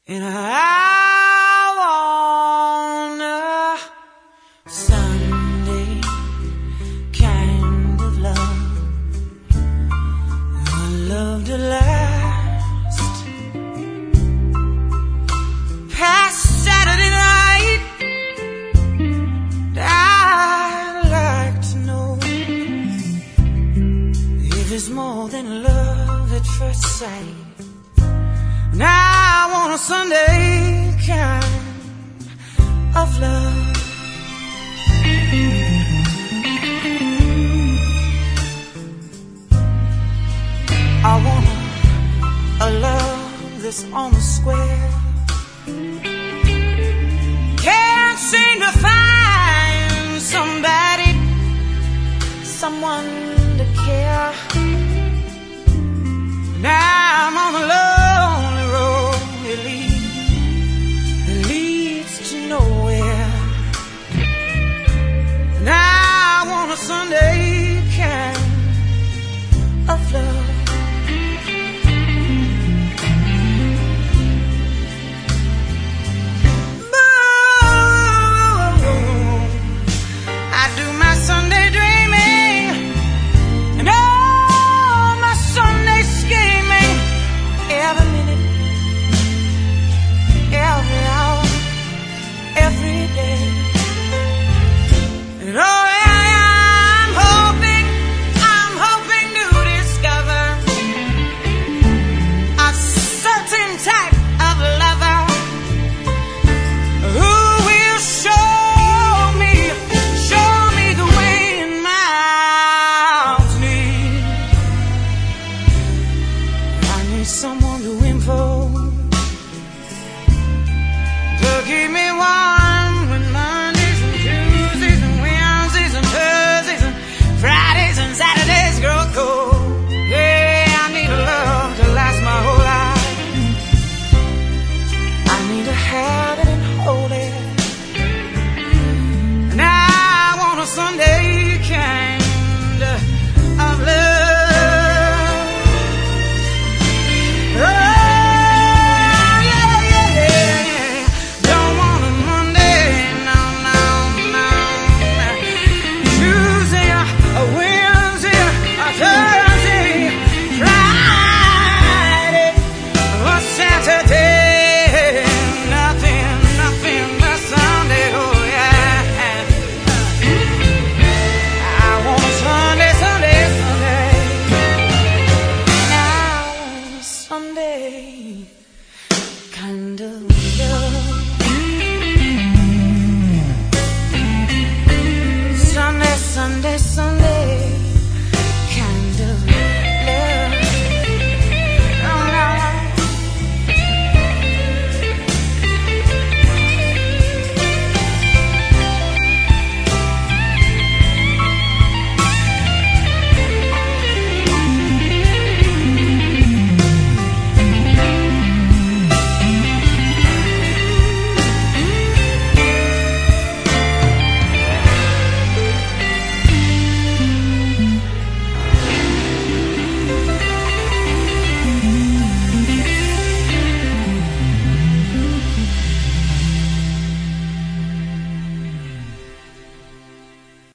And I want a Sunday kind of love, a love to last past Saturday night. I'd like to know if it's more than love at first sight. And I want a Sunday kind of love. I want a love that's on the square. Can't seem to find somebody, someone to care. Now I'm on the lonely road, it leads to nowhere. And I want a Sunday kind of love. Someone to win for, to keep me warm when Mondays and Tuesdays and Wednesdays and Thursdays and Fridays and Saturdays grow cold. Yeah, I need a love to last my whole life. I need to have it and hold it. And I want a Sunday kind of love. Sunday kind of